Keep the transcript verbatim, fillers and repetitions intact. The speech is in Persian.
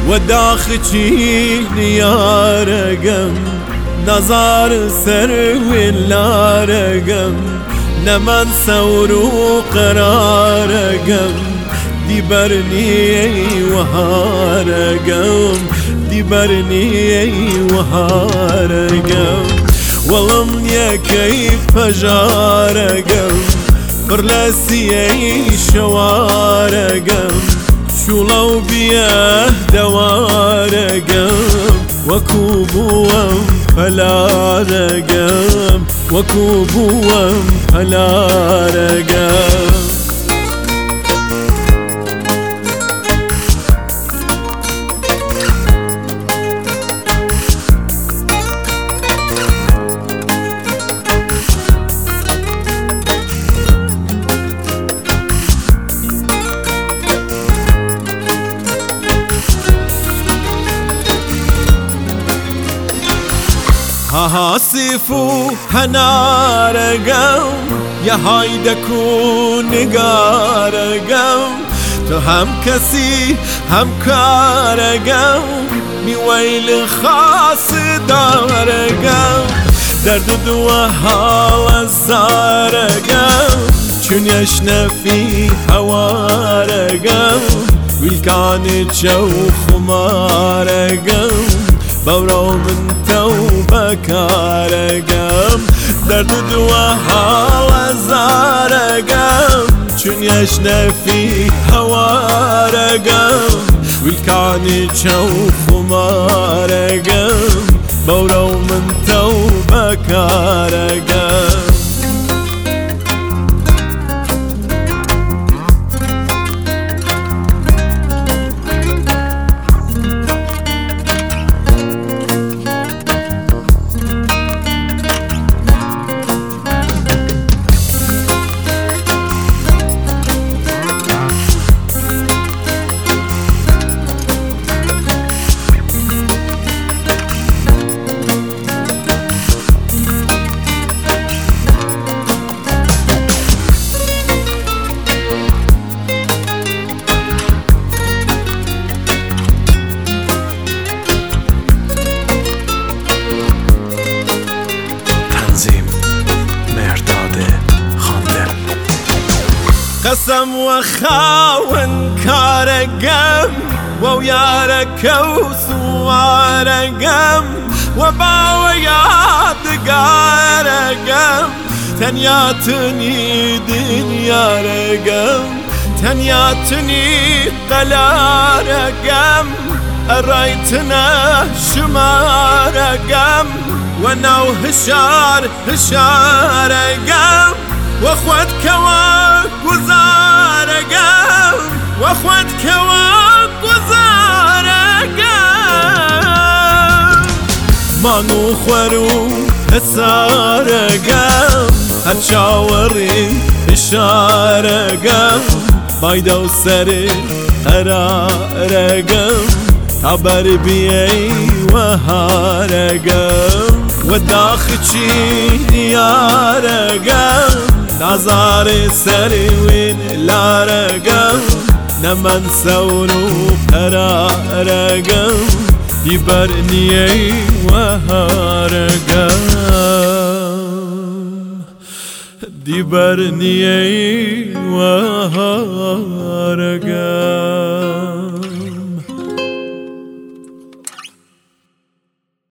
وداخشي يا رقم نظار سروي لا رقم نمن سورو قرار رقم دي برني وهارقم دي برني وهارقم والله يا كيف جارقم برلاسي شوارقم شو لو بيه دوارقم وكوبوم فلا رقم وكوبوم فلا رقم ها سيفو هنارقم يا هايدكو نقارقم تو هم كسي هم كارقم مي ويل خاص دارقم درد دوها وزارقم چون يشنا في هوارقم ويلكان جو خمارقم بورو من توبك رقم درد دواها وزارقم چون يشنا في هوا رقم والكاني شوف وما رقم بورو من توبك رقم قسم وخاون كارقم وويارك وسوارقم وباويات قارقم تنياتني دنيا رقم تنياتني طلا رقم الرايتنا شمارقم ونو هشار هشار رقم واخوات كواك وزارقم واخوات كواك وزارقم مانو خورو هسارقم هتشاوري هشارقم بايدو سري هرارقم عبر بيي وهارقم وداخشي يا رقم نظار سري وين لا رقم نمن سورو هرا رقم يبرني وهارقم يبرني وهارقم